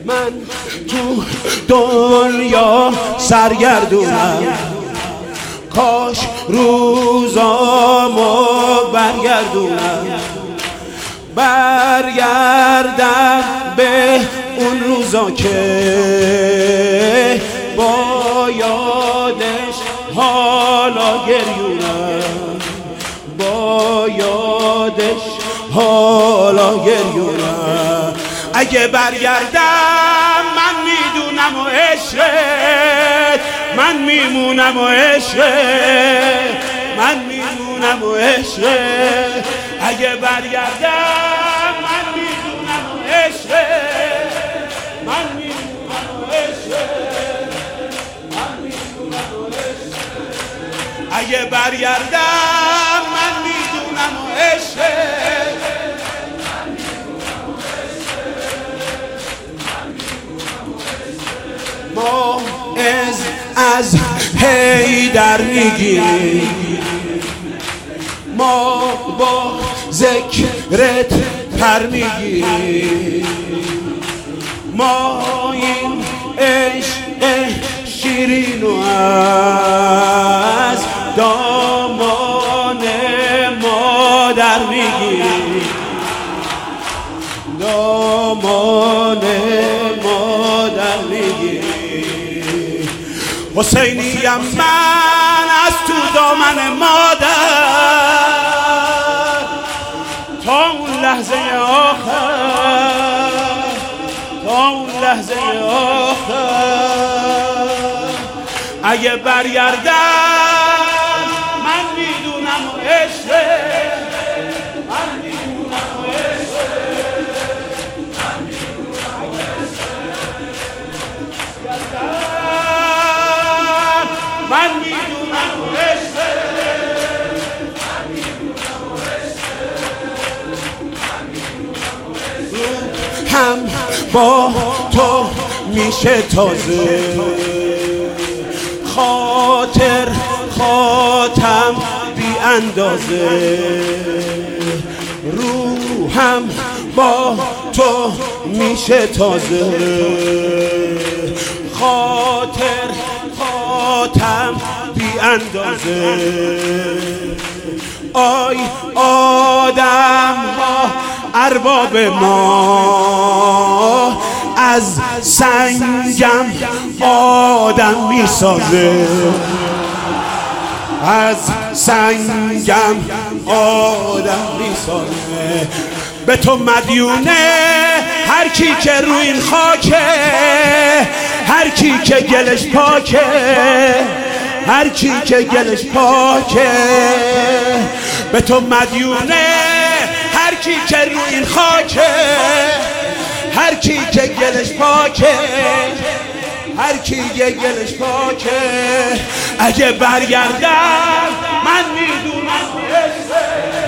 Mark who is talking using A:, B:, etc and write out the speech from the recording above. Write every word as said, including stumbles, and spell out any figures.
A: من تو دنیا سرگردونم، کاش روزامو برگردونم، برگردم به اون روزا که با یادش حالا گریونم، با یادش حالا گریونم. اگه برگردم من میدونم و عشقت، من میمونم و عشقت، من میمونم و عشقت. اگه برگردم من میدونم و عشقت، من میمونم و عشقت، من میمونم و عشقت. اگه برگردم من میدونم و عشقت، ما از از حیدر میگیم، ما با ذکرت پر میگیم، ما این عشق شیرینو از دامان مادر میگیم، دامان مادر میگیم. حسینیم من از تو دامن مادر تا اون لحظه آخر، تا اون لحظه آخر. اگه برگردم من میدونم و عشقت، من میدونم و عشقت، من میدونم و عشقت، من میدونم و عشقت، من میدونم و عشقت. هم با تو میشه تازه، خاطر خاتم بی اندازه، روحم با تو میشه تازه، خاطر خاتم بی اندازه. آی آدم ها ارباب ما، از سنگم آدم میسازه، از سنگم آدم میسازه. به تو مدیونه هر کی که روی این خاکه، هر کی که گلش پاکه، هر کی که گلش پاکه. به تو مدیونه هر کی که روی این خاکه، هر کی که گلش پاکه، هر کی که گلش پاکه. اگه برگردم من میدونم